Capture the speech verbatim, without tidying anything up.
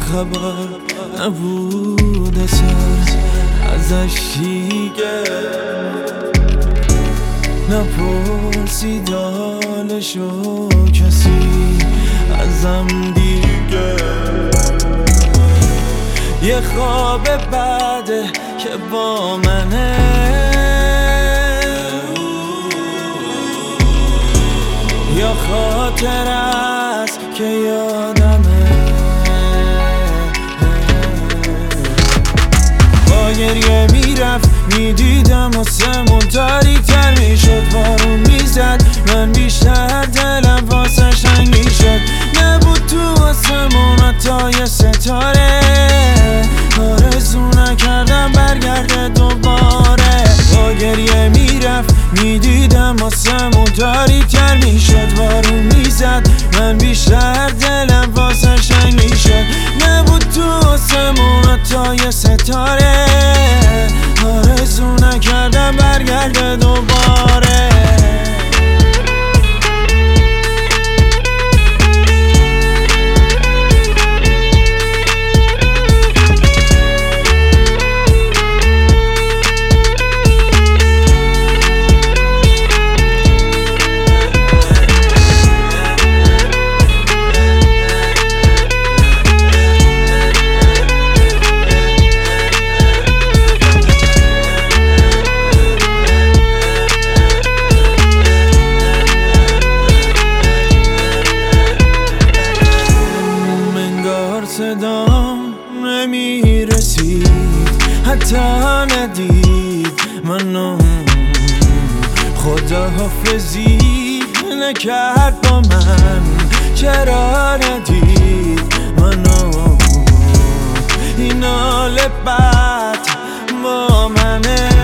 خبر نبود اثر ازش دیگه، نپرسید حالشو کسی ازم دیگه. یه خواب بعده که با منه، یا خاطر است که یادمه. با گریه میرفت میدیدم آسمون تاریک‌تر میشد، بارون میزد من بیشتر دلم واسه شنگ میشد. نبود تو آسمون حتی یه ستاره، آرزو نکردم برگرده دوباره. با گریه میرفت میدیدم آسمون تاریک‌تر میشد، بارون میزد من بیشتر دلم واسه شنگ میشد. نبود تو آسمون حتی یه ستاره، آرزو نکردم برگرده دوباره. صدام نمیرسید حتی ندید منو، خداحافظی نکرد با من، چرا ندید منو؟ این حال بد با منه.